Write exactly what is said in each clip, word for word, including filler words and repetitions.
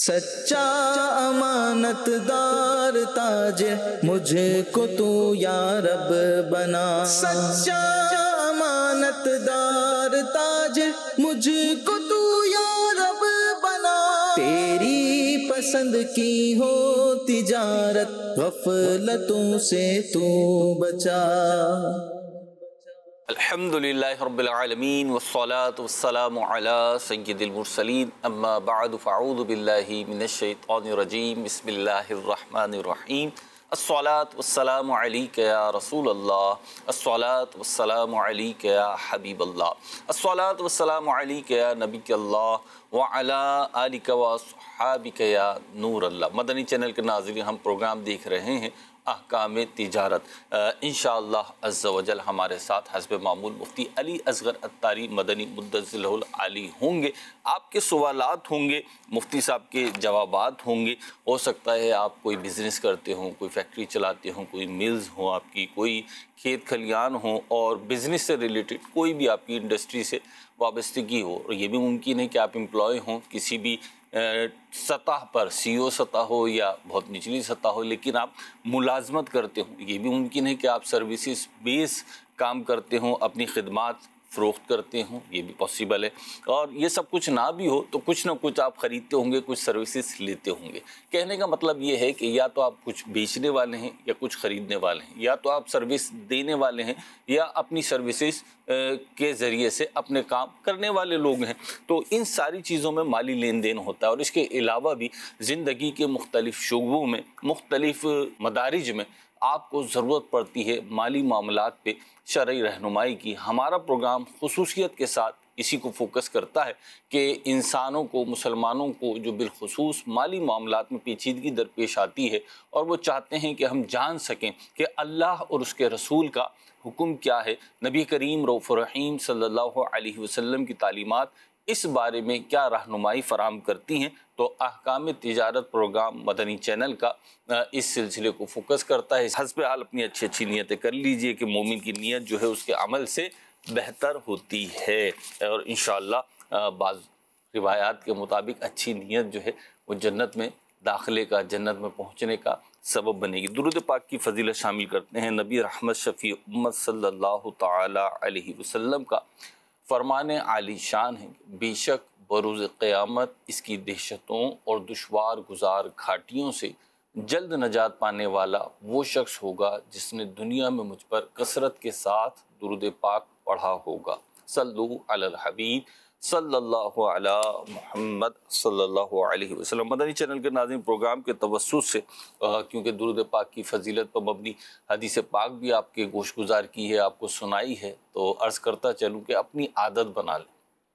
سچا امانت دار تاجر مجھ کو تو یا رب بنا، سچا امانت دار تاجر مجھ کو تو یا رب بنا، تیری پسند کی ہو تجارت غفلتوں سے تو بچا۔ الحمدللہ رب العالمین والصلاة والسلام علی سید المرسلین، اما بعد فاعوذ باللہ من الشیطان الرجیم، بسم اللہ الرحمن الرحیم۔ الصلاة والسلام علیک یا رسول اللہ، الصلاة والسلام علیک یا حبیب اللہ، الصلاة والسلام علیک یا نبی اللہ وعلی آلک واصحابک یا نور اللہ۔ مدنی چینل کے ناظرین، ہم پروگرام دیکھ رہے ہیں احکام تجارت۔ انشاءاللہ عز و جل ہمارے ساتھ حسب معمول مفتی علی اصغر عطاری مدنی مدظر له العالی ہوں گے۔ آپ کے سوالات ہوں گے، مفتی صاحب کے جوابات ہوں گے۔ ہو سکتا ہے آپ کوئی بزنس کرتے ہوں، کوئی فیکٹری چلاتے ہوں، کوئی ملز ہوں آپ کی، کوئی کھیت کھلیان ہوں، اور بزنس سے ریلیٹڈ کوئی بھی آپ کی انڈسٹری سے وابستگی ہو، اور یہ بھی ممکن ہے کہ آپ امپلائی ہوں کسی بھی سطح پر، سی او سطح ہو یا بہت نچلی سطح ہو، لیکن آپ ملازمت کرتے ہوں۔ یہ بھی ممکن ہے کہ آپ سروسز بیس کام کرتے ہوں، اپنی خدمات فروخت کرتے ہوں، یہ بھی پاسیبل ہے۔ اور یہ سب کچھ نہ بھی ہو تو کچھ نہ کچھ آپ خریدتے ہوں گے، کچھ سروسز لیتے ہوں گے۔ کہنے کا مطلب یہ ہے کہ یا تو آپ کچھ بیچنے والے ہیں یا کچھ خریدنے والے ہیں، یا تو آپ سروس دینے والے ہیں یا اپنی سروسز کے ذریعے سے اپنے کام کرنے والے لوگ ہیں۔ تو ان ساری چیزوں میں مالی لین دین ہوتا ہے، اور اس کے علاوہ بھی زندگی کے مختلف شعبوں میں، مختلف مدارج میں آپ کو ضرورت پڑتی ہے مالی معاملات پہ شرعی رہنمائی کی۔ ہمارا پروگرام خصوصیت کے ساتھ اسی کو فوکس کرتا ہے کہ انسانوں کو، مسلمانوں کو جو بالخصوص مالی معاملات میں پیچیدگی درپیش آتی ہے، اور وہ چاہتے ہیں کہ ہم جان سکیں کہ اللہ اور اس کے رسول کا حکم کیا ہے، نبی کریم رؤوف الرحیم صلی اللہ علیہ وسلم کی تعلیمات اس بارے میں کیا رہنمائی فراہم کرتی ہیں۔ تو احکام تجارت پروگرام مدنی چینل کا اس سلسلے کو فوکس کرتا ہے۔ حسب حال اپنی اچھی اچھی نیتیں کر لیجئے کہ مومن کی نیت جو ہے اس کے عمل سے بہتر ہوتی ہے، اور انشاءاللہ بعض روایات کے مطابق اچھی نیت جو ہے وہ جنت میں داخلے کا، جنت میں پہنچنے کا سبب بنے گی۔ درود پاک کی فضیلت شامل کرتے ہیں نبی رحمت شفیع امت صلی اللہ تعالی علیہ وسلم کا فرمان عالی شان ہے، بے شک بروز قیامت اس کی دہشتوں اور دشوار گزار گھاٹیوں سے جلد نجات پانے والا وہ شخص ہوگا جس نے دنیا میں مجھ پر کثرت کے ساتھ درود پاک پڑھا ہوگا۔ صلو علی الحبیب صلی اللہ علی محمد صلی اللہ علیہ وسلم۔ مدنی چینل کے ناظرین، پروگرام کے توسط سے کیونکہ درود پاک کی فضیلت پر مبنی حدیث پاک بھی آپ کے گوش گزار کی ہے، آپ کو سنائی ہے، تو عرض کرتا چلوں کہ اپنی عادت بنا لیں۔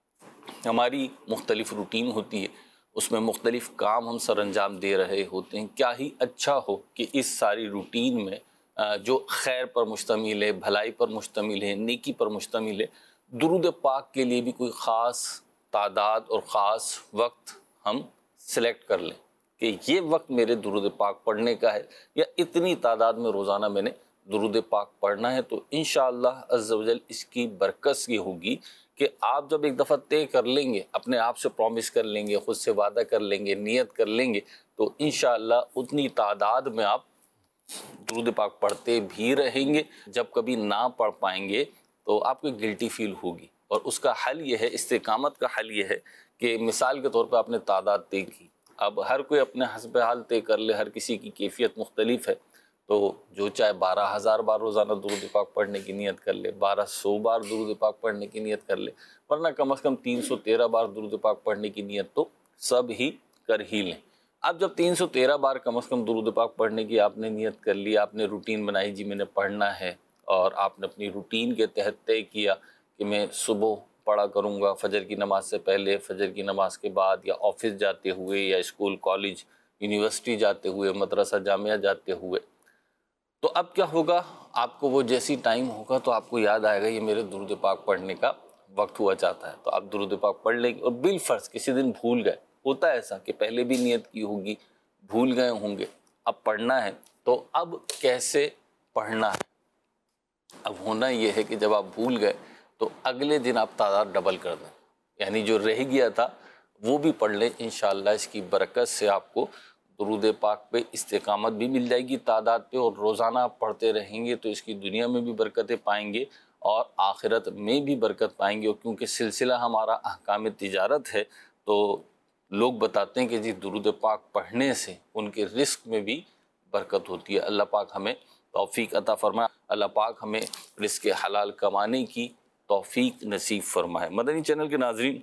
ہماری مختلف روٹین ہوتی ہے، اس میں مختلف کام ہم سر انجام دے رہے ہوتے ہیں۔ کیا ہی اچھا ہو کہ اس ساری روٹین میں جو خیر پر مشتمل ہے، بھلائی پر مشتمل ہے، نیکی پر مشتمل ہے، درود پاک کے لیے بھی کوئی خاص تعداد اور خاص وقت ہم سلیکٹ کر لیں کہ یہ وقت میرے درود پاک پڑھنے کا ہے، یا اتنی تعداد میں روزانہ میں نے درود پاک پڑھنا ہے۔ تو انشاءاللہ عز و جل اس کی برکت یہ ہوگی کہ آپ جب ایک دفعہ طے کر لیں گے، اپنے آپ سے پرومس کر لیں گے، خود سے وعدہ کر لیں گے، نیت کر لیں گے، تو انشاءاللہ اتنی تعداد میں آپ درود پاک پڑھتے بھی رہیں گے۔ جب کبھی نہ پڑھ پائیں گے تو آپ کو گلٹی فیل ہوگی، اور اس کا حل یہ ہے، استقامت کا حل یہ ہے کہ مثال کے طور پہ آپ نے تعداد طے کی، اب ہر کوئی اپنے حسب حال طے کر لے، ہر کسی کی کیفیت مختلف ہے، تو جو چاہے بارہ ہزار بار روزانہ درود پاک پڑھنے کی نیت کر لے، بارہ سو بار درود پاک پڑھنے کی نیت کر لے، ورنہ کم از کم تین سو تیرہ بار درود پاک پڑھنے کی نیت تو سب ہی کر ہی لیں۔ اب جب تین سو تیرہ بار کم از کم درود پاک پڑھنے کی آپ نے نیت کر لی، آپ نے روٹین بنائی، جی میں نے پڑھنا ہے، اور آپ نے اپنی روٹین کے تحت طے کیا کہ میں صبح پڑھا کروں گا، فجر کی نماز سے پہلے، فجر کی نماز کے بعد، یا آفس جاتے ہوئے، یا اسکول، کالج، یونیورسٹی جاتے ہوئے، مدرسہ جامعہ جاتے ہوئے، تو اب کیا ہوگا؟ آپ کو وہ جیسی ٹائم ہوگا تو آپ کو یاد آئے گا یہ میرے درود پاک پڑھنے کا وقت ہوا چاہتا ہے، تو آپ درود پاک پڑھ لیں گے۔ اور بالفرض کسی دن بھول گئے، ہوتا ہے ایسا کہ پہلے بھی نیت کی ہوگی، بھول گئے ہوں گے، اب پڑھنا ہے، تو اب کیسے پڑھنا ہے؟ اب ہونا یہ ہے کہ جب آپ بھول گئے تو اگلے دن آپ تعداد ڈبل کر دیں، یعنی جو رہ گیا تھا وہ بھی پڑھ لیں انشاءاللہ. اس کی برکت سے آپ کو درود پاک پہ استقامت بھی مل جائے گی تعداد پہ، اور روزانہ آپ پڑھتے رہیں گے تو اس کی دنیا میں بھی برکتیں پائیں گے اور آخرت میں بھی برکت پائیں گے. اور کیونکہ سلسلہ ہمارا احکام تجارت ہے تو لوگ بتاتے ہیں کہ جی درود پاک پڑھنے سے ان کے رزق میں بھی برکت ہوتی ہے. اللہ پاک ہمیں توفیق عطا فرمائے، اللہ پاک ہمیں رزق حلال کمانے کی توفیق نصیب فرمائے. مدنی چینل کے ناظرین،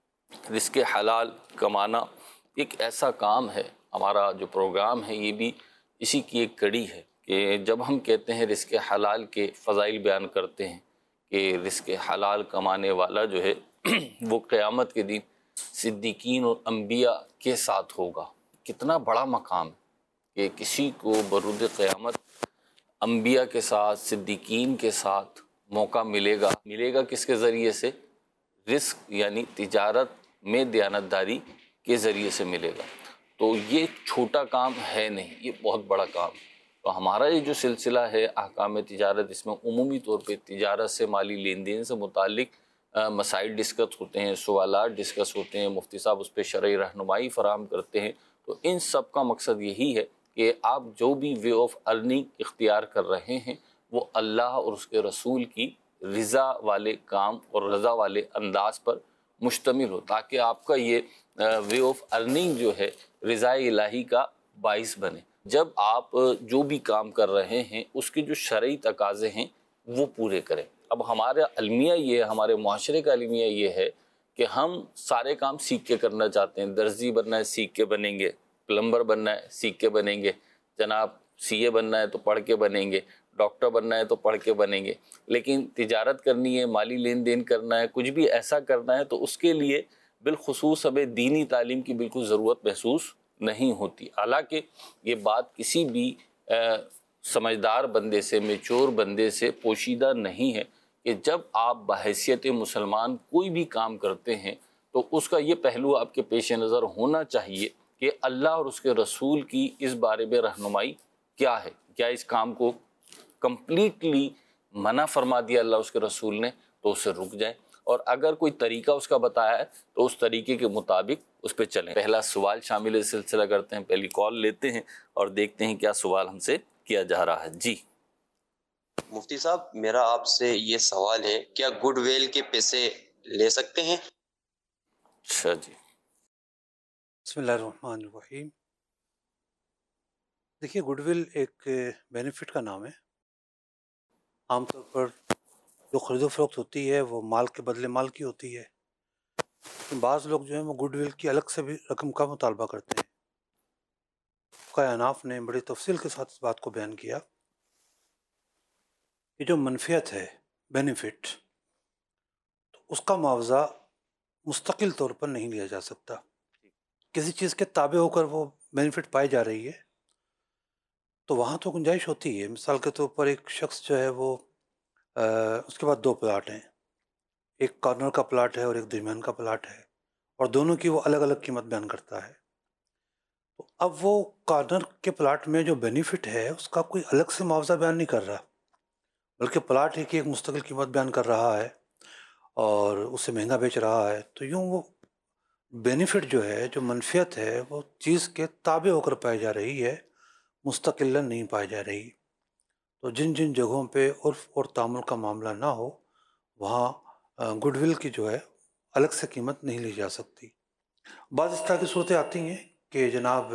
رزق حلال کمانا ایک ایسا کام ہے، ہمارا جو پروگرام ہے یہ بھی اسی کی ایک کڑی ہے کہ جب ہم کہتے ہیں رزق حلال کے فضائل بیان کرتے ہیں کہ رزق حلال کمانے والا جو ہے وہ قیامت کے دن صدیقین اور انبیاء کے ساتھ ہوگا. کتنا بڑا مقام ہے کہ کسی کو برود قیامت انبیاء کے ساتھ، صدیقین کے ساتھ موقع ملے گا. ملے گا کس کے ذریعے سے؟ رزق یعنی تجارت میں دیانتداری کے ذریعے سے ملے گا. تو یہ چھوٹا کام ہے نہیں، یہ بہت بڑا کام ہے. تو ہمارا یہ جو سلسلہ ہے احکام تجارت، اس میں عمومی طور پہ تجارت سے، مالی لین دین سے متعلق مسائل ڈسکس ہوتے ہیں، سوالات ڈسکس ہوتے ہیں، مفتی صاحب اس پہ شرعی رہنمائی فراہم کرتے ہیں. تو ان سب کا مقصد یہی ہے کہ آپ جو بھی وے آف ارننگ اختیار کر رہے ہیں وہ اللہ اور اس کے رسول کی رضا والے کام اور رضا والے انداز پر مشتمل ہو، تاکہ آپ کا یہ وے آف ارننگ جو ہے رضا الہی کا باعث بنے. جب آپ جو بھی کام کر رہے ہیں اس کے جو شرعی تقاضے ہیں وہ پورے کریں. اب ہمارا المیہ یہ ہے، ہمارے معاشرے کا المیہ یہ ہے کہ ہم سارے کام سیکھ کے کرنا چاہتے ہیں. درزی بننا ہے سیکھ کے بنیں گے، پلمبر بننا ہے سیکھ کے بنیں گے، جناب سی اے بننا ہے تو پڑھ کے بنیں گے، ڈاکٹر بننا ہے تو پڑھ کے بنیں گے. لیکن تجارت کرنی ہے، مالی لین دین کرنا ہے، کچھ بھی ایسا کرنا ہے تو اس کے لیے بالخصوص ہمیں دینی تعلیم کی بالکل ضرورت محسوس نہیں ہوتی. حالانکہ یہ بات کسی بھی سمجھدار بندے سے، میچور بندے سے پوشیدہ نہیں ہے کہ جب آپ بحیثیت مسلمان کوئی بھی کام کرتے ہیں تو اس کا یہ پہلو آپ کے پیش نظر ہونا چاہیے کہ اللہ اور اس کے رسول کی اس بارے میں رہنمائی کیا ہے. کیا اس کام کو کمپلیٹلی منع فرما دیا اللہ اس کے رسول نے تو اس سے رک جائیں، اور اگر کوئی طریقہ اس کا بتایا ہے تو اس طریقے کے مطابق اس پہ چلیں. پہلا سوال شامل سلسلہ کرتے ہیں، پہلی کال لیتے ہیں اور دیکھتے ہیں کیا سوال ہم سے کیا جا رہا ہے. جی مفتی صاحب، میرا آپ سے یہ سوال ہے، کیا گڈ ویل کے پیسے لے سکتے ہیں؟ اچھا جی، بسم اللہ الرحمن الرحیم. دیکھیے، گڈ ول ایک بینیفٹ کا نام ہے. عام طور پر جو خرید و فروخت ہوتی ہے وہ مال کے بدلے مال کی ہوتی ہے. بعض لوگ جو ہیں وہ گڈ ول کی الگ سے بھی رقم کا مطالبہ کرتے ہیں. فقہ احناف نے بڑی تفصیل کے ساتھ اس بات کو بیان کیا کہ جو منفعت ہے، بینیفٹ، تو اس کا معاوضہ مستقل طور پر نہیں لیا جا سکتا. کسی چیز کے تابع ہو کر وہ بینیفٹ پائی جا رہی ہے تو وہاں تو گنجائش ہوتی ہے. مثال کے طور پر ایک شخص جو ہے وہ اس کے بعد دو پلاٹ ہیں، ایک کارنر کا پلاٹ ہے اور ایک درمیان کا پلاٹ ہے، اور دونوں کی وہ الگ الگ قیمت بیان کرتا ہے. تو اب وہ کارنر کے پلاٹ میں جو بینیفٹ ہے اس کا کوئی الگ سے معاوضہ بیان نہیں کر رہا، بلکہ پلاٹ ہی کی ایک مستقل قیمت بیان کر رہا ہے اور اسے مہنگا بیچ رہا ہے. تو یوں وہ بینیفٹ جو ہے، جو منفعت ہے، وہ چیز کے تابع ہو کر پائی جا رہی ہے، مستقلا نہیں پائی جا رہی. تو جن جن جگہوں پہ عرف اور تعامل کا معاملہ نہ ہو وہاں گڈ ول کی جو ہے الگ سے قیمت نہیں لی جا سکتی. بعض اس طرح کی صورتیں آتی ہیں کہ جناب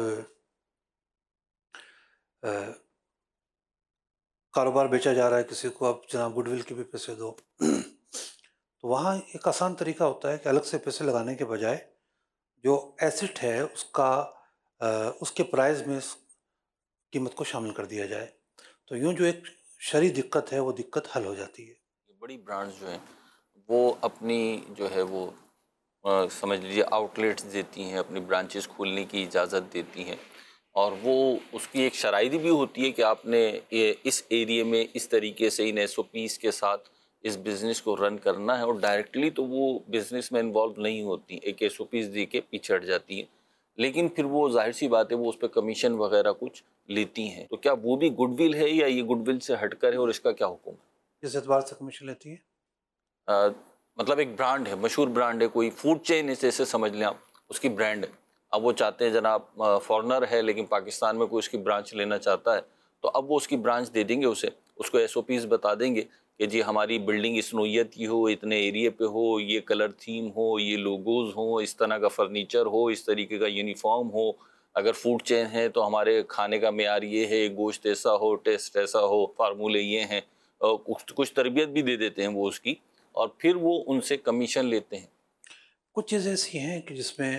کاروبار بیچا جا رہا ہے کسی کو، اب جناب گڈ ول کے بھی پیسے دو. تو وہاں ایک آسان طریقہ ہوتا ہے کہ الگ سے پیسے لگانے کے بجائے جو ایسٹ ہے اس کا اس کے پرائز میں قیمت کو شامل کر دیا جائے. تو یوں جو ایک شرعی دقت ہے وہ دقت حل ہو جاتی ہے. بڑی برانڈز جو ہیں وہ اپنی جو ہے وہ سمجھ لیجیے آؤٹ لیٹس دیتی ہیں، اپنی برانچز کھولنے کی اجازت دیتی ہیں، اور وہ اس کی ایک شرائط بھی ہوتی ہے کہ آپ نے اس ایریے میں اس طریقے سے ان ایس او پیز کے ساتھ اس بزنس کو رن کرنا ہے، اور ڈائریکٹلی تو وہ بزنس میں انوالو نہیں ہوتی، ایک ایس او پیز دے کے پیچھے ہٹ جاتی ہیں. لیکن پھر وہ ظاہر سی بات ہے وہ اس پہ کمیشن وغیرہ کچھ لیتی ہیں. تو کیا وہ بھی گڈ ول ہے یا یہ گڈ ول سے ہٹ کر ہے، اور اس کا کیا حکم ہے؟ کس اعتبار سے کمیشن لیتی ہے؟ آ, مطلب ایک برانڈ ہے، مشہور برانڈ ہے، کوئی فوڈ چین جیسے سمجھ لیں آپ، اس کی برانڈ ہے. اب وہ چاہتے ہیں جناب فارنر ہے لیکن پاکستان میں کوئی اس کی برانچ لینا چاہتا ہے تو اب وہ اس کی برانچ دے دیں گے اسے, اس کو ایس او پیز بتا دیں گے کہ جی ہماری بلڈنگ اس نوعیت کی ہو, اتنے ایریے پہ ہو, یہ کلر تھیم ہو, یہ لوگوز ہوں, اس طرح کا فرنیچر ہو, اس طریقے کا یونیفارم ہو. اگر فوڈ چین ہے تو ہمارے کھانے کا معیار یہ ہے, گوشت ایسا ہو, ٹیسٹ ایسا ہو, فارمولے یہ ہیں. کچھ کچھ تربیت بھی دے دیتے ہیں وہ اس کی, اور پھر وہ ان سے کمیشن لیتے ہیں. کچھ چیزیں ایسی ہیں کہ جس میں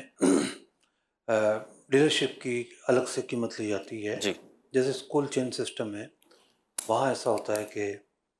ڈیلرشپ کی الگ سے قیمت لی جاتی ہے. جی جیسے اسکول چین سسٹم ہے, وہاں ایسا ہوتا ہے کہ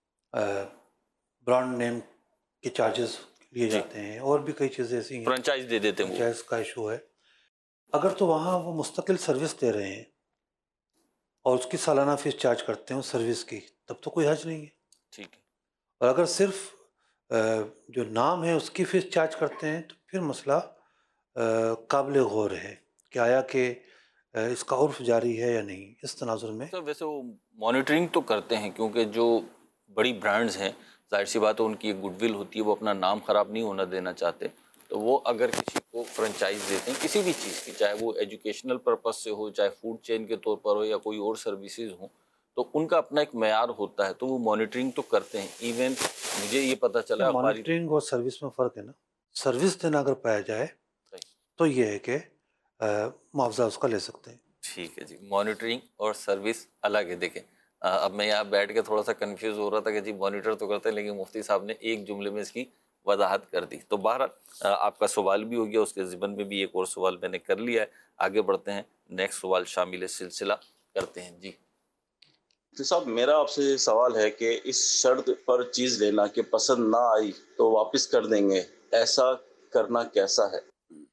برانڈ نیم کے چارجز لیے جاتے ہیں, اور بھی کئی چیزیں ایسی ہیں, فرنچائز دے دیتے ہیں وہ. فرنچائز کا ایشو ہے. اگر تو وہاں وہ مستقل سروس دے رہے ہیں اور اس کی سالانہ فیس چارج کرتے ہیں اس سروس کی, تب تو کوئی حرج نہیں ہے. ٹھیک ہے. اور اگر صرف جو نام ہے اس کی فیس چارج کرتے ہیں تو پھر مسئلہ قابل غور ہے کہ آیا کہ اس کا عرف جاری ہے یا نہیں. اس تناظر میں سر ویسے وہ مانیٹرنگ تو کرتے ہیں, کیونکہ جو بڑی برانڈز ہیں ظاہر سی بات ہے ان کی ایک گڈ ول ہوتی ہے, وہ اپنا نام خراب نہیں ہونا دینا چاہتے. تو وہ اگر کسی کو فرنچائز دیتے ہیں کسی بھی چیز کی, چاہے وہ ایجوکیشنل پرپس سے ہو, چاہے فوڈ چین کے طور پر ہو, یا کوئی اور سروسز ہوں, تو ان کا اپنا ایک معیار ہوتا ہے, تو وہ مانیٹرنگ تو کرتے ہیں. ایون مجھے یہ پتہ چلا مانیٹرنگ اور سروس میں فرق ہے نا. سروس دینا اگر پایا جائے تو یہ ہے کہ معاوضہ اس کا لے سکتے ہیں. ٹھیک ہے جی, مانیٹرنگ اور سروس الگ ہے. دیکھیں اب میں یہاں بیٹھ کے تھوڑا سا کنفیوز ہو رہا تھا کہ جی مانیٹر تو کرتے ہیں, لیکن مفتی صاحب نے ایک جملے میں اس کی وضاحت کر دی. تو بہرحال آپ کا سوال بھی ہو گیا, اس کے ضمن میں بھی ایک اور سوال میں نے کر لیا ہے. آگے بڑھتے ہیں, نیکسٹ سوال شامل سلسلہ کرتے ہیں. جی تو صاحب میرا آپ سے سوال ہے کہ اس شرط پر چیز لینا کہ پسند نہ آئی تو واپس کر دیں گے, ایسا کرنا کیسا ہے؟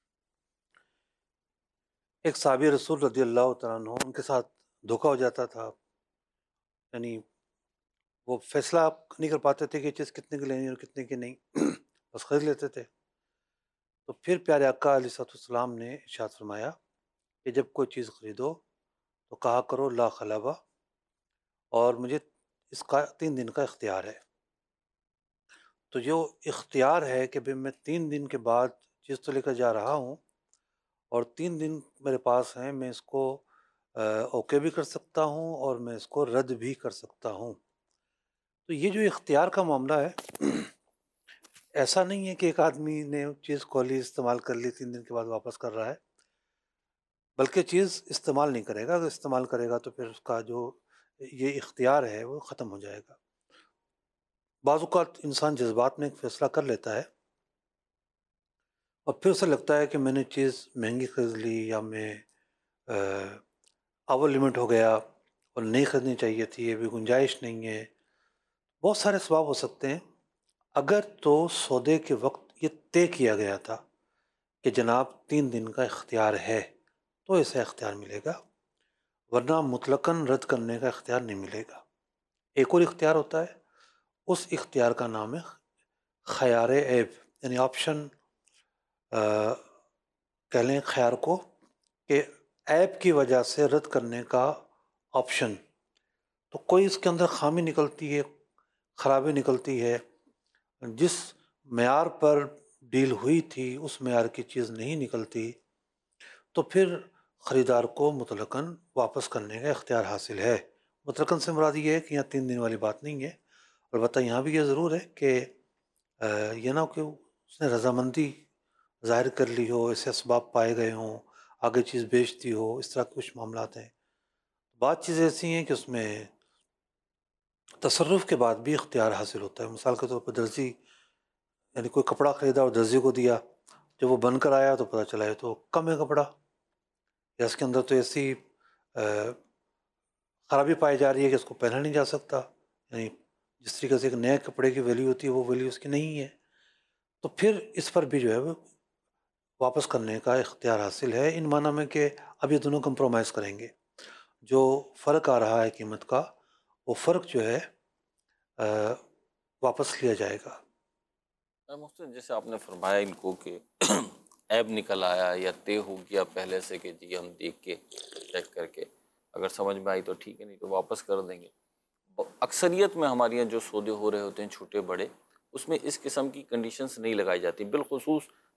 ایک صحابی رسول رضی اللہ تعالیٰ عنہ, ان کے ساتھ دھوکہ ہو جاتا تھا, یعنی وہ فیصلہ نہیں کر پاتے تھے کہ یہ چیز کتنے کی لینی اور کتنے کی نہیں, بس خرید لیتے تھے. تو پھر پیارے آقا علیہ الصلوۃ والسلام نے ارشاد فرمایا کہ جب کوئی چیز خریدو تو کہا کرو لا خلابہ, اور مجھے اس کا تین دن کا اختیار ہے. تو جو اختیار ہے کہ بھئی میں تین دن کے بعد چیز تو لے کر جا رہا ہوں اور تین دن میرے پاس ہیں, میں اس کو اوکے بھی کر سکتا ہوں اور میں اس کو رد بھی کر سکتا ہوں. تو یہ جو اختیار کا معاملہ ہے, ایسا نہیں ہے کہ ایک آدمی نے چیز کھولی, استعمال کر لی, تین دن کے بعد واپس کر رہا ہے, بلکہ چیز استعمال نہیں کرے گا. اگر استعمال کرے گا تو پھر اس کا جو یہ اختیار ہے وہ ختم ہو جائے گا. بعض اوقات انسان جذبات میں ایک فیصلہ کر لیتا ہے اور پھر اسے لگتا ہے کہ میں نے چیز مہنگی خرید لی, یا میں اوور لمٹ ہو گیا اور نہیں خریدنی چاہیے تھی, یہ بھی گنجائش نہیں ہے. بہت سارے اسباب ہو سکتے ہیں. اگر تو سودے کے وقت یہ طے کیا گیا تھا کہ جناب تین دن کا اختیار ہے تو ایسا اختیار ملے گا, ورنہ مطلقاً رد کرنے کا اختیار نہیں ملے گا. ایک اور اختیار ہوتا ہے, اس اختیار کا نام ہے خیار عیب, یعنی آپشن کہہ لیں خیار کو, کہ عیب کی وجہ سے رد کرنے کا آپشن. تو کوئی اس کے اندر خامی نکلتی ہے, خرابی نکلتی ہے, جس معیار پر ڈیل ہوئی تھی اس معیار کی چیز نہیں نکلتی, تو پھر خریدار کو مطلقاً واپس کرنے کا اختیار حاصل ہے. مطلقاً سے مراد یہ ہے کہ یہاں تین دن والی بات نہیں ہے. البتہ یہاں بھی یہ ضرور ہے کہ یہ نہ کہ اس نے رضامندی ظاہر کر لی ہو, ایسے اسباب پائے گئے ہوں, آگے چیز بیچتی ہو, اس طرح کچھ معاملات ہیں. بعض چیزیں ایسی ہیں کہ اس میں تصرف کے بعد بھی اختیار حاصل ہوتا ہے. مثال کے طور پر درزی, یعنی کوئی کپڑا خریدا اور درزی کو دیا, جب وہ بن کر آیا تو پتہ چلا ہے تو کم ہے کپڑا, یا اس کے اندر تو ایسی خرابی پائی جا رہی ہے کہ اس کو پہنا نہیں جا سکتا, یعنی جس طریقے سے ایک نئے کپڑے کی ویلیو ہوتی ہے وہ ویلیو اس کی نہیں ہے. تو پھر اس پر بھی جو ہے وہ واپس کرنے کا اختیار حاصل ہے, ان معنی میں کہ اب یہ دونوں کمپرومائز کریں گے. جو فرق آ رہا ہے قیمت کا, وہ فرق جو ہے واپس لیا جائے گا. محسن جیسے آپ نے فرمایا ان کو کہ عیب نکل آیا یا طے ہو گیا پہلے سے کہ جی ہم دیکھ کے چیک کر کے اگر سمجھ میں آئی تو ٹھیک ہے, نہیں تو واپس کر دیں گے. اکثریت میں ہمارے یہاں جو سودے ہو رہے ہوتے ہیں چھوٹے بڑے, اس میں اس قسم کی کنڈیشنز نہیں لگائی جاتی. بالخصوص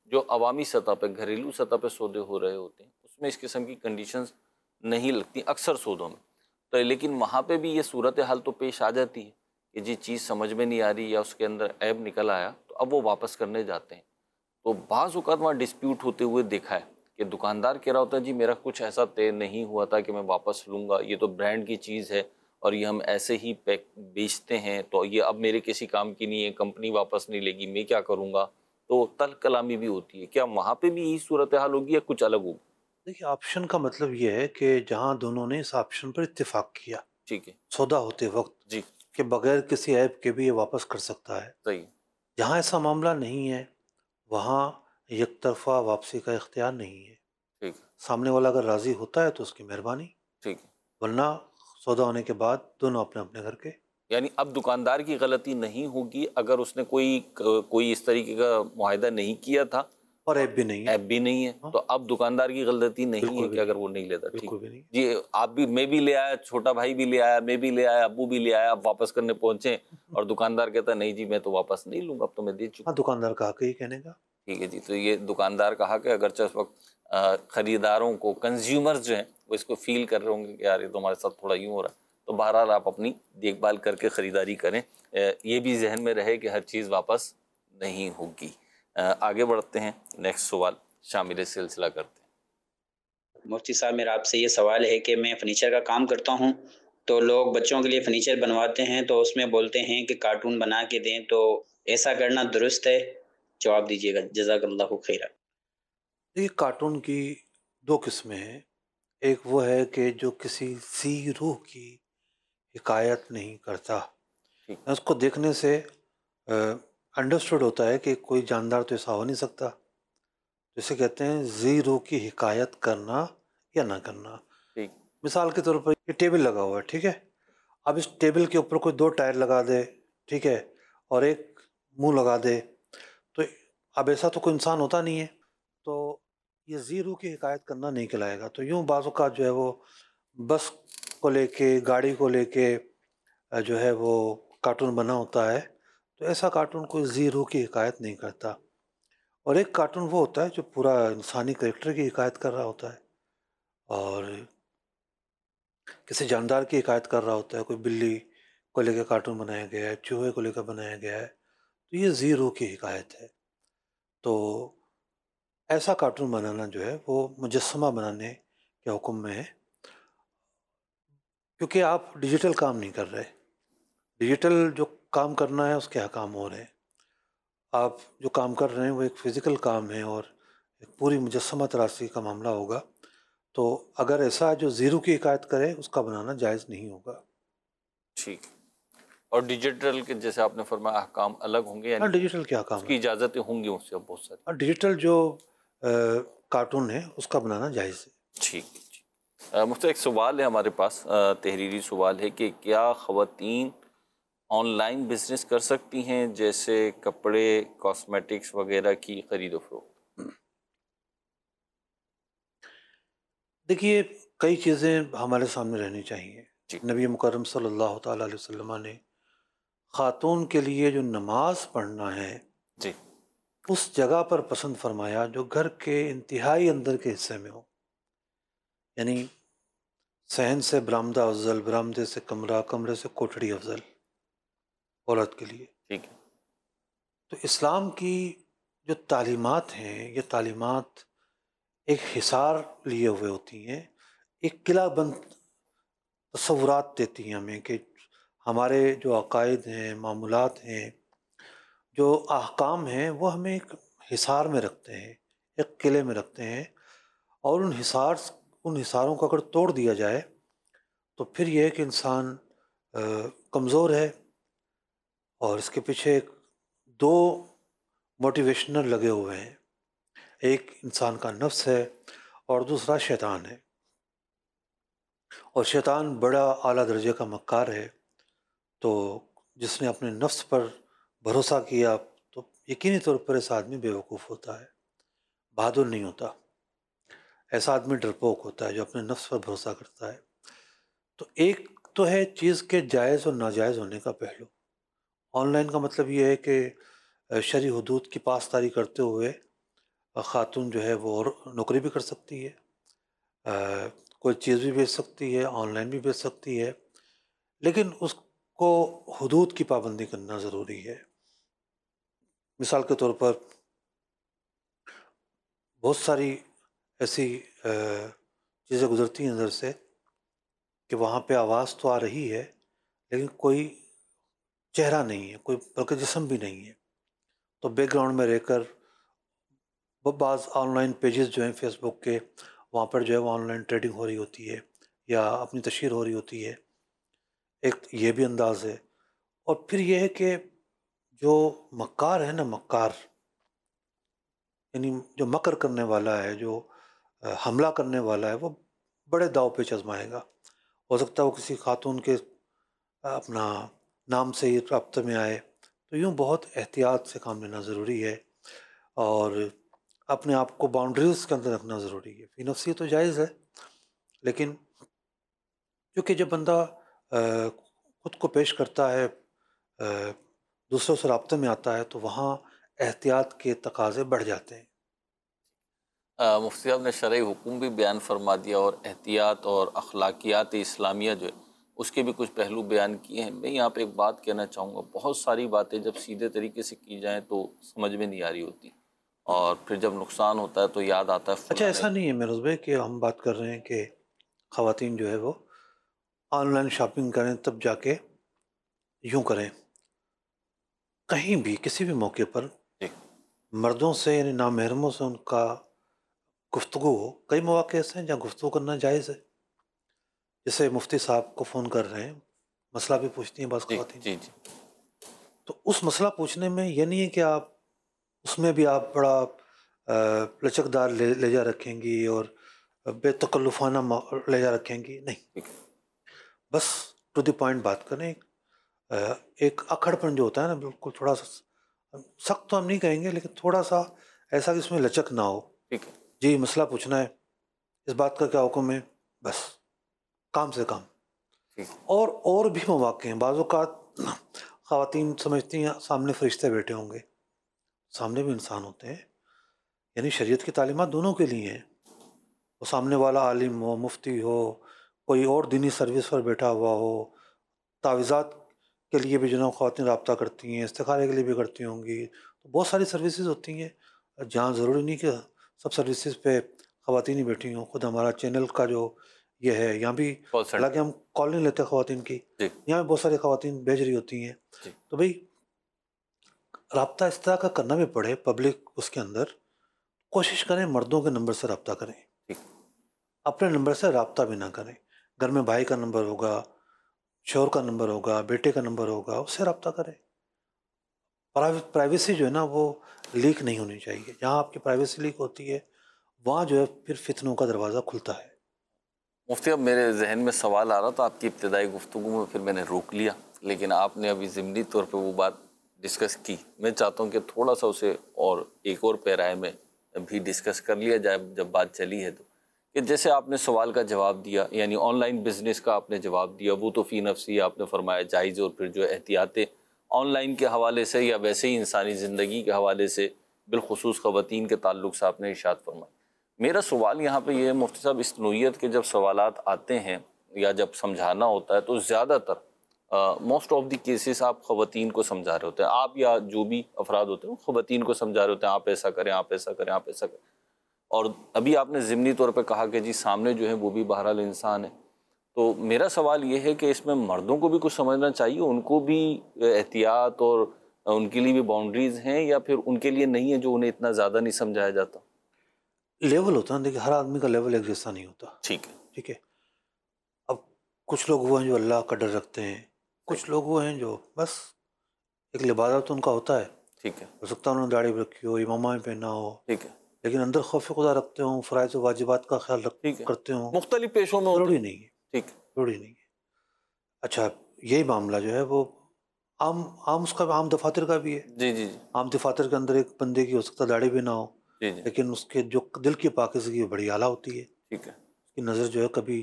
جو عوامی سطح پہ گھریلو سطح پہ سودے ہو رہے ہوتے ہیں اس میں اس قسم کی کنڈیشنز نہیں لگتی اکثر سودوں میں. تو لیکن وہاں پہ بھی یہ صورتحال تو پیش آ جاتی ہے کہ جی چیز سمجھ میں نہیں آ رہی یا اس کے اندر عیب نکل آیا تو اب وہ واپس کرنے جاتے ہیں. تو بعض اوقات وہاں ڈسپیوٹ ہوتے ہوئے دیکھا ہے کہ دکاندار کہہ رہا ہوتا ہے جی میرا کچھ ایسا طے نہیں ہوا تھا کہ میں واپس لوں گا, یہ تو برانڈ کی چیز ہے اور یہ ہم ایسے ہی پیک بیچتے ہیں تو یہ اب میرے کسی کام کی نہیں ہے, کمپنی واپس نہیں لے گی, میں کیا کروں گا. تو تلخ کلامی بھی ہوتی ہے. کیا وہاں پہ بھی یہی صورتحال ہوگی یا کچھ الگ ہوگی؟ دیکھیے آپشن کا مطلب یہ ہے کہ جہاں دونوں نے اس آپشن پر اتفاق کیا ٹھیک ہے سودا ہوتے وقت جی کہ بغیر کسی عیب کے بھی یہ واپس کر سکتا ہے. صحیح جہاں ایسا معاملہ نہیں ہے وہاں یک طرفہ واپسی کا اختیار نہیں ہے. ٹھیک ہے سامنے والا اگر راضی ہوتا ہے تو اس کی مہربانی, ٹھیک ہے. ورنہ سودا ہونے کے بعد دونوں اپنے اپنے گھر کے. یعنی اب دکاندار کی غلطی نہیں ہوگی اگر اس نے کوئی کوئی اس طریقے کا معاہدہ نہیں کیا تھا اور عیب بھی نہیں ہے. ایپ بھی نہیں ہے ہاں، تو اب دکاندار کی غلطی نہیں بالکل ہے بھی کہ اگر نہیں، وہ نہیں لیتا. ٹھیک بالکل بھی نہیں. جی آپ بھی, میں بھی لے آیا, چھوٹا بھائی بھی لے آیا, میں بھی لے آیا, ابو بھی لے آیا, اب واپس کرنے پہنچے اور دکاندار کہتا ہے نہیں جی میں تو واپس نہیں لوں گا, اب تو میں دے چکا. ہاں دکاندار کا حق ہی کہنے کا. ٹھیک ہے جی. تو یہ دکاندار کا حق ہے, اگرچہ اس وقت خریداروں کو کنزیومرز جو ہیں وہ اس کو فیل کر رہے ہوں گے کہ یار یہ تو ہمارے ساتھ تھوڑا یوں ہو رہا ہے. تو بہرحال آپ اپنی دیکھ بھال کر کے خریداری کریں, یہ بھی ذہن میں رہے کہ ہر چیز واپس نہیں ہوگی. آگے بڑھتے ہیں, نیکسٹ سوال شامل سلسلہ کرتے ہیں. مفتی صاحب میرا آپ سے یہ سوال ہے کہ میں فرنیچر کا کام کرتا ہوں تو لوگ بچوں کے لیے فرنیچر بنواتے ہیں تو اس میں بولتے ہیں کہ کارٹون بنا کے دیں, تو ایسا کرنا درست ہے؟ جواب دیجیے گا, جزاک اللہ خیرہ. یہ کارٹون کی دو قسمیں ہیں. ایک وہ ہے کہ جو کسی ذی روح کی حکایت نہیں کرتا, اس کو دیکھنے سے انڈرسٹوڈ ہوتا ہے کہ کوئی جاندار تو ایسا ہو نہیں سکتا. جسے کہتے ہیں ذی روح کی حکایت کرنا یا نہ کرنا. مثال کے طور پر یہ ٹیبل لگا ہوا ہے, ٹھیک ہے, اب اس ٹیبل کے اوپر کوئی دو ٹائر لگا دے, ٹھیک ہے, اور ایک منہ لگا دے, تو اب ایسا تو کوئی انسان ہوتا نہیں ہے, تو یہ ذی روح کی حکایت کرنا نہیں کہلائے گا. تو یوں بعض اوقات جو ہے وہ بس کو لے کے, گاڑی کو لے کے جو ہے وہ کارٹون بنا ہوتا ہے, تو ایسا کارٹون کوئی ذی روح کی حکایت نہیں کرتا. اور ایک کارٹون وہ ہوتا ہے جو پورا انسانی کریکٹر کی حکایت کر رہا ہوتا ہے اور کسی جاندار کی حکایت کر رہا ہوتا ہے. کوئی بلی کو لے کے کارٹون بنایا گیا ہے, چوہے کو لے کر بنایا گیا ہے, تو یہ ذی روح کی حکایت ہے. تو ایسا کارٹون بنانا جو ہے وہ مجسمہ بنانے کے حکم میں ہے, کیونکہ آپ ڈیجیٹل کام نہیں کر رہے. ڈیجیٹل جو کام کرنا ہے اس کے حکام ہو رہے ہیں. آپ جو کام کر رہے ہیں وہ ایک فزیکل کام ہے اور ایک پوری مجسمہ تراشی کا معاملہ ہوگا. تو اگر ایسا جو ذی روح کی حکایت کرے اس کا بنانا جائز نہیں ہوگا. ٹھیک. اور ڈیجیٹل کے جیسے آپ نے فرمایا احکام الگ ہوں گے, ہاں یعنی ڈیجیٹل کیا کام اس ہے, کی اجازتیں ہوں گی اس سے بہت ساری. اور ڈیجیٹل جو کارٹون ہے اس کا بنانا جائز ہے. ٹھیک ہے. مفتی ایک سوال ہے ہمارے پاس, تحریری سوال ہے کہ کیا خواتین آن لائن بزنس کر سکتی ہیں جیسے کپڑے, کاسمیٹکس وغیرہ کی خرید و فروخت؟ دیکھیے کئی چیزیں ہمارے سامنے رہنی چاہیے. جی. نبی مکرم صلی اللہ تعالیٰ علیہ وسلم نے خاتون کے لیے جو نماز پڑھنا ہے جی اس جگہ پر پسند فرمایا جو گھر کے انتہائی اندر کے حصے میں ہو, یعنی صحن سے برآمدہ افضل, برآمدے سے کمرہ, کمرے سے کوٹھڑی افضل عورت کے لیے. ٹھیک ہے. تو اسلام کی جو تعلیمات ہیں یہ تعلیمات ایک حصار لیے ہوئے ہوتی ہیں, ایک قلعہ بند تصورات دیتی ہیں ہمیں کہ ہمارے جو عقائد ہیں, معمولات ہیں, جو احکام ہیں وہ ہمیں ایک حصار میں رکھتے ہیں, ایک قلعے میں رکھتے ہیں, اور ان حصار ان حصاروں کو اگر توڑ دیا جائے تو پھر یہ ہے کہ انسان کمزور ہے. اور اس کے پیچھے دو موٹیویشنر لگے ہوئے ہیں, ایک انسان کا نفس ہے اور دوسرا شیطان ہے. اور شیطان بڑا اعلیٰ درجے کا مکار ہے, تو جس نے اپنے نفس پر بھروسہ کیا تو یقینی طور پر ایسا آدمی بیوقوف ہوتا ہے, بہادر نہیں ہوتا. ایسا آدمی ڈرپوک ہوتا ہے جو اپنے نفس پر بھروسہ کرتا ہے. تو ایک تو ہے چیز کے جائز اور ناجائز ہونے کا پہلو. آن لائن کا مطلب یہ ہے کہ شرعی حدود کی پاسداری کرتے ہوئے خاتون جو ہے وہ نوکری بھی کر سکتی ہے، آ، کوئی چیز بھی بیچ سکتی ہے، آن لائن بھی بیچ سکتی ہے، لیکن اس کو حدود کی پابندی کرنا ضروری ہے۔ مثال کے طور پر بہت ساری ایسی چیزیں گزرتی ہیں اندر سے کہ وہاں پہ آواز تو آ رہی ہے لیکن کوئی چہرہ نہیں ہے، کوئی بلکہ جسم بھی نہیں ہے، تو بیک گراؤنڈ میں رہ کر بعض آن لائن پیجز جو ہیں فیس بک کے، وہاں پر جو ہے وہ آن لائن ٹریڈنگ ہو رہی ہوتی ہے یا اپنی تشہیر ہو رہی ہوتی ہے، ایک یہ بھی انداز ہے۔ اور پھر یہ ہے کہ جو مکار ہے نا، مکار یعنی جو مکر کرنے والا ہے، جو حملہ کرنے والا ہے، وہ بڑے داؤ پہ آزمائے گا۔ ہو سکتا ہے وہ کسی خاتون کے اپنا نام سے ہی رابطے میں آئے، تو یوں بہت احتیاط سے کام لینا ضروری ہے اور اپنے آپ کو باؤنڈریز کے اندر رکھنا ضروری ہے۔ فی نفسی تو جائز ہے، لیکن کیونکہ جب بندہ خود کو پیش کرتا ہے، دوسروں سے رابطے میں آتا ہے، تو وہاں احتیاط کے تقاضے بڑھ جاتے ہیں۔ مفتی صاحب نے شرعی حکم بھی بیان فرما دیا اور احتیاط اور اخلاقیات اسلامیہ جو ہے اس کے بھی کچھ پہلو بیان کیے ہیں۔ میں یہاں پہ ایک بات کہنا چاہوں گا، بہت ساری باتیں جب سیدھے طریقے سے کی جائیں تو سمجھ میں نہیں آ رہی ہوتی، اور پھر جب نقصان ہوتا ہے تو یاد آتا ہے۔ اچھا، ایسا نہیں ہے میروز بھائی کہ ہم بات کر رہے ہیں کہ خواتین جو ہے وہ آن لائن شاپنگ کریں تب جا کے یوں کریں، کہیں بھی کسی بھی موقع پر مردوں سے یعنی نامحرموں سے ان کا گفتگو ہو۔ کئی مواقع ایسے ہیں جہاں گفتگو کرنا جائز ہے، جیسے مفتی صاحب کو فون کر رہے ہیں، مسئلہ بھی پوچھتی ہیں بعض خواتین، جی جی تو اس مسئلہ پوچھنے میں یہ نہیں ہے کہ آپ اس میں بھی آپ بڑا لچک دار لہجہ رکھیں گی اور بے تکلفانہ لہجہ رکھیں گی، نہیں، بس ٹو دی پوائنٹ بات کریں۔ ایک اکھڑ پن جو ہوتا ہے نا، بالکل تھوڑا سا سخت تو ہم نہیں کہیں گے لیکن تھوڑا سا ایسا کہ اس میں لچک نہ ہو۔ ٹھیک ہے جی مسئلہ پوچھنا ہے، اس بات کا کیا حکم ہے، بس کام سے کام۔ اور اور بھی مواقع ہیں، بعض اوقات خواتین سمجھتی ہیں سامنے فرشتے بیٹھے ہوں گے، سامنے بھی انسان ہوتے ہیں، یعنی شریعت کی تعلیمات دونوں کے لیے ہیں، وہ سامنے والا عالم ہو، مفتی ہو، کوئی اور دینی سروس پر بیٹھا ہوا ہو، تعویذات کے لیے بھی جنہوں خواتین رابطہ کرتی ہیں، استخارے کے لیے بھی کرتی ہوں گی، تو بہت ساری سروسز ہوتی ہیں جہاں ضروری نہیں کہ سب سروسز پہ خواتین ہی بیٹھی ہوں۔ خود ہمارا چینل کا جو یہ ہے، یہاں بھی حالانکہ ہم کال نہیں لیتے خواتین کی، یہاں بھی بہت ساری خواتین بھیج رہی ہوتی ہیں، تو بھئی رابطہ اس طرح کا کرنا بھی پڑے پبلک اس کے اندر، کوشش کریں مردوں کے نمبر سے رابطہ کریں، اپنے نمبر سے رابطہ بھی نہ کریں۔ گھر میں بھائی کا نمبر ہوگا، شوہر کا نمبر ہوگا، بیٹے کا نمبر ہوگا، اس سے رابطہ کریں۔ پرائیویسی جو ہے نا وہ لیک نہیں ہونی چاہیے، جہاں آپ کی پرائیویسی لیک ہوتی ہے وہاں جو ہے پھر فتنوں کا دروازہ کھلتا ہے۔ مفتی اب میرے ذہن میں سوال آ رہا تھا آپ کی ابتدائی گفتگو میں، پھر میں نے روک لیا، لیکن آپ نے ابھی ضمنی طور پہ وہ بات ڈسکس کی، میں چاہتا ہوں کہ تھوڑا سا اسے اور ایک اور پیرائے میں بھی ڈسکس کر لیا جائے جب بات چلی ہے تو، کہ جیسے آپ نے سوال کا جواب دیا، یعنی آن لائن بزنس کا آپ نے جواب دیا، وہ تو فی نفسی آپ نے فرمایا جائز، اور پھر جو احتیاطیں آن لائن کے حوالے سے یا ویسے ہی انسانی زندگی کے حوالے سے بالخصوص خواتین کے تعلق سے آپ نے ارشاد فرمایا۔ میرا سوال یہاں پہ یہ ہے مفتی صاحب، اس نوعیت کے جب سوالات آتے ہیں یا جب سمجھانا ہوتا ہے تو زیادہ تر موسٹ آف دی کیسز آپ خواتین کو سمجھا رہے ہوتے ہیں، آپ یا جو بھی افراد ہوتے ہیں خواتین کو سمجھا رہے ہوتے ہیں، آپ ایسا کریں، آپ ایسا کریں، آپ ایسا کریں، اور ابھی آپ نے ضمنی طور پہ کہا کہ جی سامنے جو ہے وہ بھی بہرحال انسان ہے، تو میرا سوال یہ ہے کہ اس میں مردوں کو بھی کچھ سمجھنا چاہیے، ان کو بھی احتیاط اور ان کے لیے بھی باؤنڈریز ہیں، یا پھر ان کے لیے نہیں ہے جو انہیں اتنا زیادہ نہیں سمجھایا جاتا؟ لیول ہوتا ہے، دیکھیں ہر آدمی کا لیول ایک جیسا نہیں ہوتا، ٹھیک ہے ٹھیک ہے۔ اب کچھ لوگ وہ ہیں جو اللہ کا ڈر رکھتے ہیں، کچھ لوگ وہ ہیں جو بس ایک لبادہ تو ان کا ہوتا ہے، ٹھیک ہے ہو سکتا ہے انہوں نے داڑھی رکھی ہو، امامہ پہنا ہو، ٹھیک ہے لیکن اندر خوف خدا رکھتے ہوں، فرائض و واجبات کا خیال رکھ ٹھیک ہے کرتے ہوں، مختلف پیشوں میں ہوتے ضروری ہیں، نہیں ہے، ٹھیک ہے ضروری نہیں ہے۔ اچھا یہی معاملہ جو ہے وہ عام عام اس کا عام دفاتر کا بھی ہے، جی جی جی عام دفاتر کے اندر ایک بندے کی ہو سکتا ہے داڑھی بھی نہ ہو، جی جی لیکن اس کے جو دل کی پاکیزگی بڑی اعلیٰ ہوتی ہے، ٹھیک ہے اس کی نظر جو ہے کبھی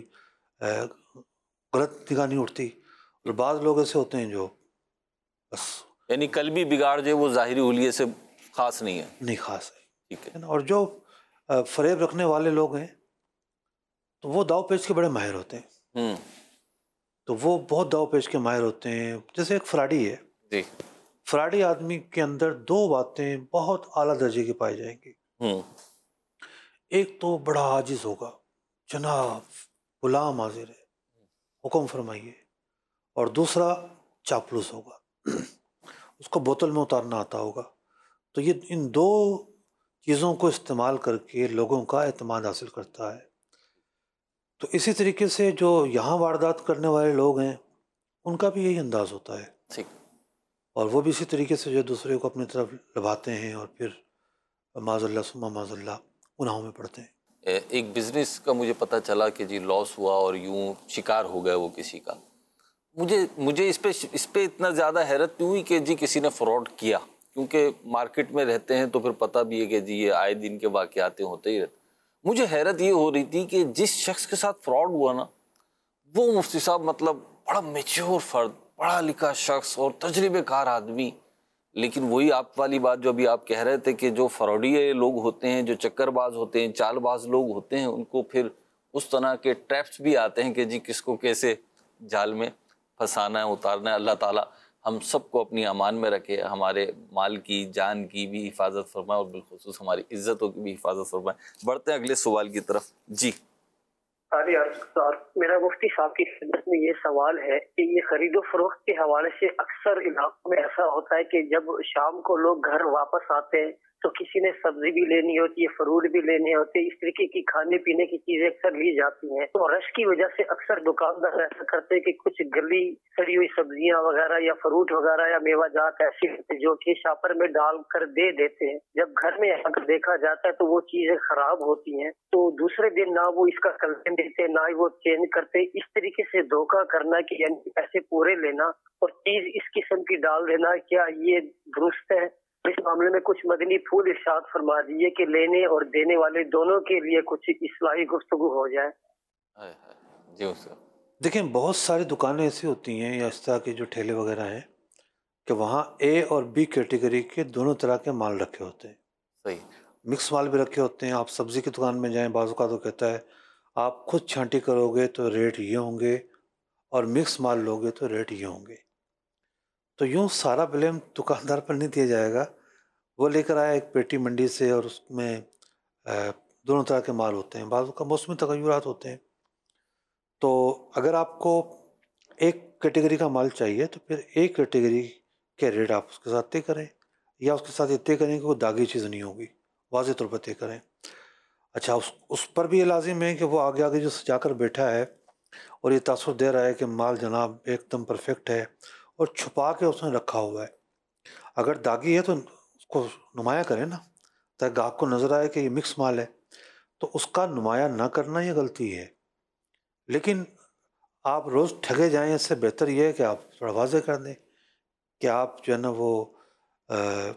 غلط نگاہ نہیں اٹھتی، اور بعض لوگ ایسے ہوتے ہیں جو بس یعنی قلبی بگاڑ جو ہے وہ ظاہری حلیے سے خاص نہیں ہے، نہیں خاص ہے۔ ٹھیک ہے. اور جو فریب رکھنے والے لوگ ہیں تو وہ داؤ پیچ کے بڑے ماہر ہوتے ہیں. ہوں تو وہ بہت داؤ پیچ کے ماہر ہوتے ہیں. جیسے ایک فراڈی ہے, جی. فراڈی آدمی کے اندر دو باتیں بہت اعلیٰ درجے کی پائی جائیں گی. ہوں ایک تو بڑا عاجز ہوگا, جناب غلام حاضر ہے, حکم فرمائیے. اور دوسرا چاپلوس ہوگا, اس کو بوتل میں اتارنا آتا ہوگا. تو یہ ان دو چیزوں کو استعمال کر کے لوگوں کا اعتماد حاصل کرتا ہے. تو اسی طریقے سے جو یہاں واردات کرنے والے لوگ ہیں ان کا بھی یہی انداز ہوتا ہے, ٹھیک. اور وہ بھی اسی طریقے سے جو دوسرے کو اپنی طرف لبھاتے ہیں اور پھر معاذ اللہ ثم معاذ اللہ گناہوں میں پڑتے ہیں. ایک بزنس کا مجھے پتہ چلا کہ جی لاس ہوا اور یوں شکار ہو گئے وہ کسی کا. مجھے مجھے اس پہ اس پہ اتنا زیادہ حیرت نہیں ہوئی کہ جی کسی نے فراڈ کیا, کیونکہ مارکیٹ میں رہتے ہیں تو پھر پتہ بھی ہے کہ جی یہ آئے دن کے واقعات ہوتے ہی رہتے. مجھے حیرت یہ ہو رہی تھی کہ جس شخص کے ساتھ فراڈ ہوا نا, وہ مفتی صاحب مطلب بڑا میچور فرد, پڑھا لکھا شخص اور تجربے کار آدمی. لیکن وہی آپ والی بات جو ابھی آپ کہہ رہے تھے کہ جو فراڈی لوگ ہوتے ہیں, جو چکر باز ہوتے ہیں, چال باز لوگ ہوتے ہیں, ان کو پھر اس طرح کے ٹریپس بھی آتے ہیں کہ جی کس کو کیسے جال میں پھنسانا ہے, اتارنا ہے. اللہ تعالیٰ ہم سب کو اپنی امان میں رکھے, ہمارے مال کی جان کی بھی حفاظت فرمائے اور بالخصوص ہماری عزتوں کی بھی حفاظت فرمائے. بڑھتے ہیں اگلے سوال کی طرف. جی میرا مفتی صاحب کی خدمت میں یہ سوال ہے کہ یہ خرید و فروخت کے حوالے سے اکثر علاقوں میں ایسا ہوتا ہے کہ جب شام کو لوگ گھر واپس آتے ہیں تو کسی نے سبزی بھی لینی ہوتی ہے, فروٹ بھی لینے ہوتے ہیں, اس طریقے کی کھانے پینے کی چیزیں اکثر لی جاتی ہیں. تو رش کی وجہ سے اکثر دکاندار ایسا کرتے ہیں کہ کچھ گلی سڑی ہوئی سبزیاں وغیرہ یا فروٹ وغیرہ یا میوہ جات ایسی ہوتی جو کہ شاپر میں ڈال کر دے دیتے ہیں. جب گھر میں اگر دیکھا جاتا ہے تو وہ چیزیں خراب ہوتی ہیں, تو دوسرے دن نہ وہ اس کا کلین دیتے نہ ہی وہ چینج کرتے. اس طریقے سے دھوکہ کرنا کہ یعنی پیسے پورے لینا اور چیز اس قسم کی ڈال دینا, کیا یہ درست ہے؟ اس معاملے میں کچھ مدنی پھول ارشاد فرما دیجیے کہ لینے اور دینے والے دونوں کے لیے کچھ اصلاحی گفتگو ہو جائے. جی سر. دیکھیں بہت ساری دکانیں ایسی ہوتی ہیں یا اس طرح کے جو ٹھیلے وغیرہ ہیں کہ وہاں اے اور بی کیٹیگری کے دونوں طرح کے مال رکھے ہوتے ہیں. صحیح. مکس مال بھی رکھے ہوتے ہیں. آپ سبزی کی دکان میں جائیں, بعض اوقات تو کہتا ہے آپ خود چھانٹی کرو گے تو ریٹ یہ ہوں گے اور مکس مال لوگے تو ریٹ یہ ہوں گے. تو یوں سارا بلیم دکاندار پر نہیں دیا جائے گا. وہ لے کر آیا ایک پیٹی منڈی سے اور اس میں دونوں طرح کے مال ہوتے ہیں. بعض کا موسمی تغیرات ہوتے ہیں. تو اگر آپ کو ایک کیٹیگری کا مال چاہیے تو پھر ایک کیٹیگری کے ریٹ آپ اس کے ساتھ طے کریں, یا اس کے ساتھ یہ طے کریں کہ وہ داغی چیز نہیں ہوگی, واضح طور پر طے کریں. اچھا اس اس پر بھی یہ لازم ہے کہ وہ آگے آگے جو سجا کر بیٹھا ہے اور یہ تاثر دے رہا ہے کہ مال جناب ایک دم پرفیکٹ ہے اور چھپا کے اس نے رکھا ہوا ہے, اگر داغی ہے تو اس کو نمایاں کریں نا تاکہ گاہک کو نظر آئے کہ یہ مکس مال ہے. تو اس کا نمایاں نہ کرنا یہ غلطی ہے. لیکن آپ روز ٹھگے جائیں, اس سے بہتر یہ ہے کہ آپ تھوڑا واضح کر دیں کہ آپ جو ہے نا وہ آ,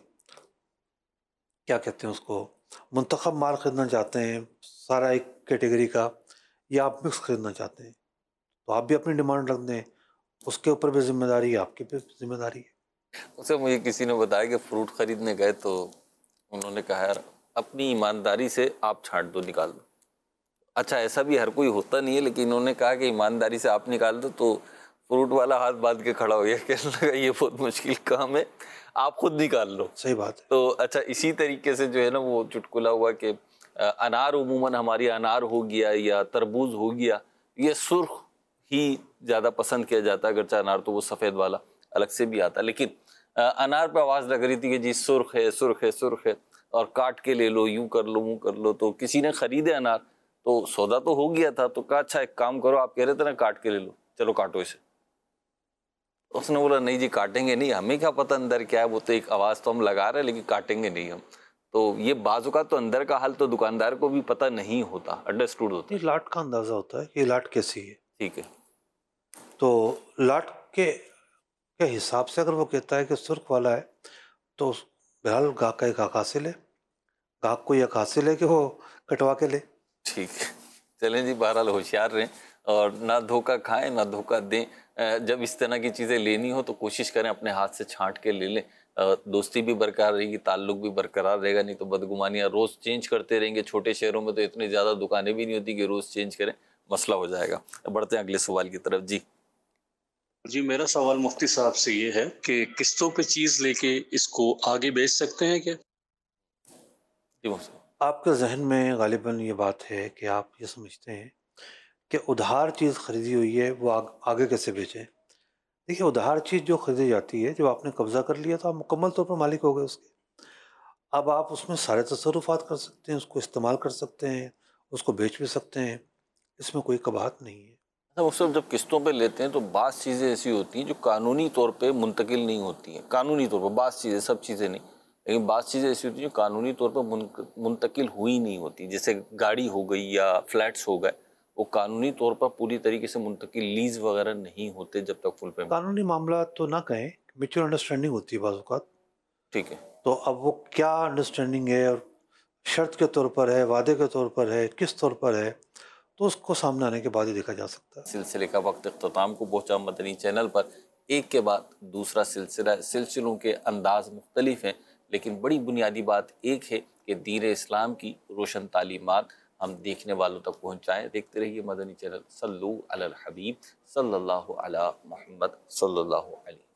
کیا کہتے ہیں اس کو منتخب مال خریدنا چاہتے ہیں سارا ایک کیٹیگری کا, یا آپ مکس خریدنا چاہتے ہیں, تو آپ بھی اپنی ڈیمانڈ رکھ دیں. اس کے اوپر بھی ذمہ داری ہے, آپ کی بھی ذمہ داری ہے. اسے مجھے کسی نے بتایا کہ فروٹ خریدنے گئے تو انہوں نے کہا یار اپنی ایمانداری سے آپ چھانٹ دو, نکال دو. اچھا ایسا بھی ہر کوئی ہوتا نہیں ہے, لیکن انہوں نے کہا کہ ایمانداری سے آپ نکال دو. تو فروٹ والا ہاتھ باندھ کے کھڑا ہو گیا, کہنے لگا یہ بہت مشکل کام ہے, آپ خود نکال لو. صحیح بات ہے. تو اچھا اسی طریقے سے جو ہے نا وہ چٹکلا ہوا کہ انار عموماً ہماری انار ہو گیا یا تربوز ہو گیا, یہ سرخ ہی زیادہ پسند کیا جاتا ہے, اگرچہ انار تو وہ سفید والا الگ سے بھی آتا ہے. لیکن انار پہ آواز لگ رہی تھی کہ جی سرخ ہے سرخ ہے سرخ ہے اور کاٹ کے لے لو, یوں کر لو یوں کر لو. تو کسی نے خریدے انار, تو سودا تو ہو گیا تھا, تو کہا اچھا ایک کام کرو, آپ کہہ رہے تھے نا کاٹ کے لے لو, چلو کاٹو اسے. اس نے بولا نہیں جی کاٹیں گے نہیں, ہمیں کیا پتہ اندر کیا ہے, وہ تو ایک آواز تو ہم لگا رہے ہیں لیکن کاٹیں گے نہیں ہم. تو یہ بعض اوقات تو اندر کا حال تو دکاندار کو بھی پتہ نہیں ہوتا, انڈرسٹوڈ ہوتا. یہ لاٹ کا اندازہ ہوتا ہے کہ یہ لاٹ کیسی ہے. ٹھیک ہے. تو لاٹ کے کے حساب سے اگر وہ کہتا ہے کہ سرخ والا ہے تو بہرحال گاہک کا ایک حق حاصل ہے, گاہک کو یہ حق حاصل ہے کہ وہ کٹوا کے لے. ٹھیک ہے, چلیں جی بہرحال ہوشیار رہیں اور نہ دھوکہ کھائیں نہ دھوکہ دیں. جب اس طرح کی چیزیں لینی ہو تو کوشش کریں اپنے ہاتھ سے چھانٹ کے لے لیں, دوستی بھی برقرار رہے گی، تعلق بھی برقرار رہے گا، نہیں تو بدگمانیاں روز چینج کرتے رہیں گے. چھوٹے شہروں میں تو اتنی زیادہ دکانیں بھی نہیں ہوتی کہ روز چینج کریں، مسئلہ ہو جائے گا. بڑھتے ہیں اگلے سوال کی طرف. جی جی میرا سوال مفتی صاحب سے یہ ہے کہ قسطوں پہ چیز لے کے اس کو آگے بیچ سکتے ہیں کیا؟ جی مفتی. آپ کے ذہن میں غالباً یہ بات ہے کہ آپ یہ سمجھتے ہیں کہ ادھار چیز خریدی ہوئی ہے وہ آگے کیسے بیچیں. دیکھیے ادھار چیز جو خریدی جاتی ہے، جب آپ نے قبضہ کر لیا تو آپ مکمل طور پر مالک ہو گئے اس کے. اب آپ اس میں سارے تصرفات کر سکتے ہیں، اس کو استعمال کر سکتے ہیں، اس کو بیچ بھی سکتے ہیں، اس میں کوئی قباحت نہیں ہے. اچھا جب قسطوں پہ لیتے ہیں تو بعض چیزیں ایسی ہوتی ہیں جو قانونی طور پہ منتقل نہیں ہوتی ہیں. قانونی طور پر بعض چیزیں، سب چیزیں نہیں، لیکن بعض چیزیں ایسی ہوتی ہیں جو قانونی طور پر منتقل ہوئی نہیں ہوتی. جیسے گاڑی ہو گئی یا فلیٹس ہو گئے، وہ قانونی طور پر پوری طریقے سے منتقل لیز وغیرہ نہیں ہوتے جب تک فل پیمنٹ. قانونی معاملات تو نہ کہیں، میچور انڈرسٹینڈنگ ہوتی ہے بعض اوقات. ٹھیک ہے، تو اب وہ کیا انڈرسٹینڈنگ ہے، اور شرط کے طور پر ہے، وعدے کے طور پر ہے، کس طور پر ہے، تو اس کو سامنے آنے کے بعد ہی دیکھا جا سکتا ہے. سلسلے کا وقت اختتام کو پہنچا. مدنی چینل پر ایک کے بعد دوسرا سلسلہ، سلسلوں کے انداز مختلف ہیں، لیکن بڑی بنیادی بات ایک ہے کہ دین اسلام کی روشن تعلیمات ہم دیکھنے والوں تک پہنچائیں. دیکھتے رہیے مدنی چینل. صلو علی الحبیب صلی اللہ علی محمد صلی اللہ علیہ وسلم.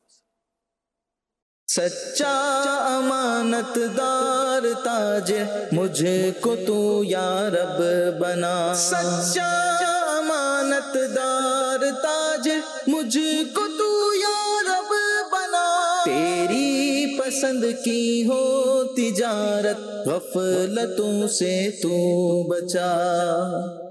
سچا امانت دار تاجر مجھے کو تو یا رب بنا. سچا امانت دار تاجر مجھے کو تو یا رب بنا. تیری پسند کی ہو تجارت غفلتوں سے تو بچا.